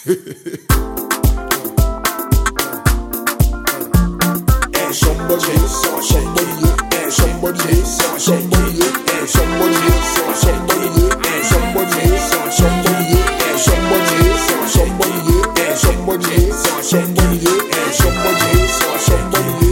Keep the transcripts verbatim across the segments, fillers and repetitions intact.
Somebody, somebody, somebody, somebody, somebody, somebody, somebody, somebody, somebody, somebody, somebody, somebody, somebody.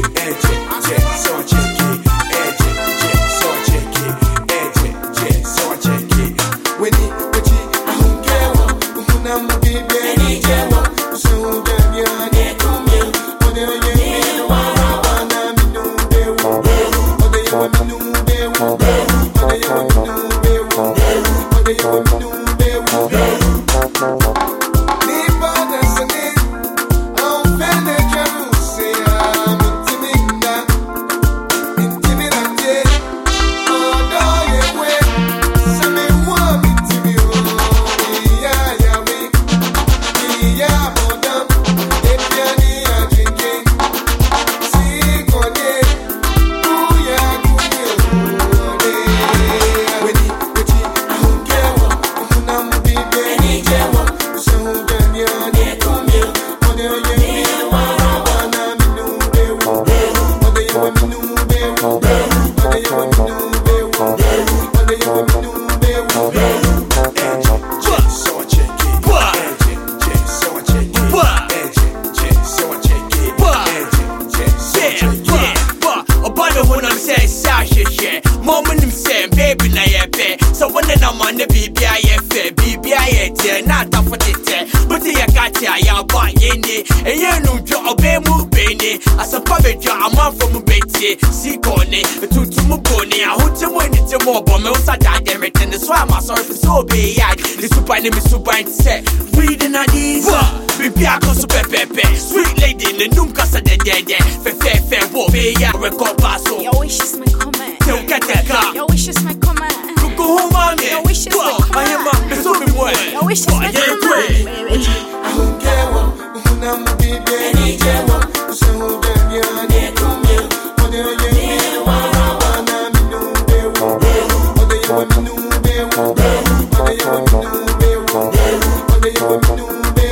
So when I'm on the B B I F, B B I F, not a for it, but the Akatia, ya buy any, and you know, job, move Benny, as a public job, I'm from Betty, see Connie, to Tumuboni, I hope to win it to more bombs. I died there, and the swam, I saw it so big. The super name is super set, reading at these. Bibiako super pepe, sweet lady in the noom casa de dead, fe fe fe wo be ya record paso. Your wish is my comment. Tell Kataka. Your wish is my comment. Go home on me. Your wish is my comment. I am a so be one. Your wish is my comment. I don't care what, I'm a baby. Any jail, so damn you are near to me. What do you mean? What I'm in no way. What do you want to do? What do you want to do? What do you want to do?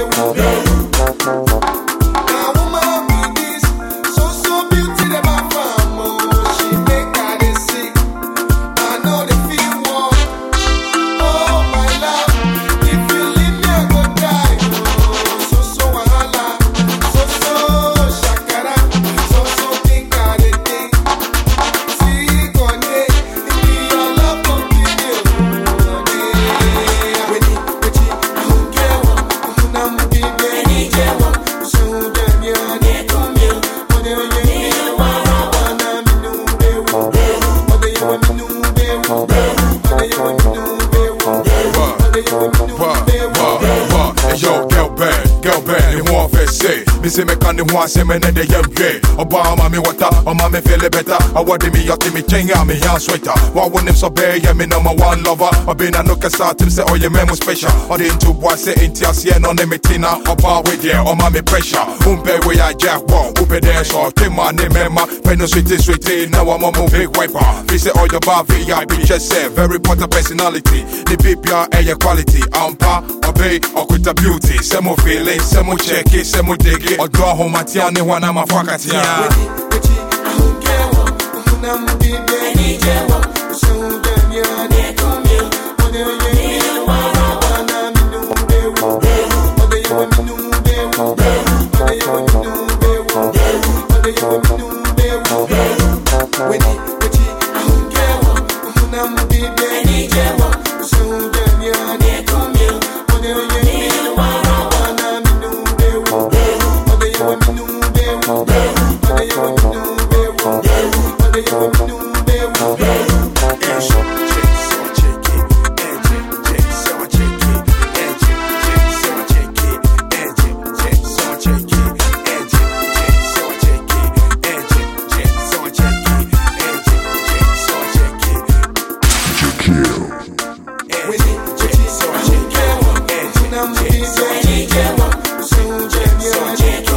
Yo, girl bad, girl bad, they want to say. Me say me can the one say me need the young gay. Obama me water, Obama me feel better. I want me yucky me king, I'm me hand sweater. Why want him so bad, yeah me number one lover. I been a no start him say oh your man was special. Or the into boy say into us yeah no me tina. Oba with yeah, Obama me pressure. Umpe we I jack one, upe there so came my name member. Pen no sweetie sweetie, now I'm a big wiper. We say oh your bar V I P just say very important personality. The P P R and your quality. Ampa, obey, or quit the beauty. Some more feeling, some more check it, some more dig it. Or draw home at Tiani when I'm a fuckatia. I don't care what, I'm a baby. Any jail, so damn you are near to me. What do you mean? What I'm in no way. What do you want to do? What do you want to do? What do you want to do? What do you want to do? I don't care what, I'm a baby. Any jail, so damn you are near to me. What do you mean? What I'm in no way. What do you want to do? What do you want to do? What do you want to do? I'm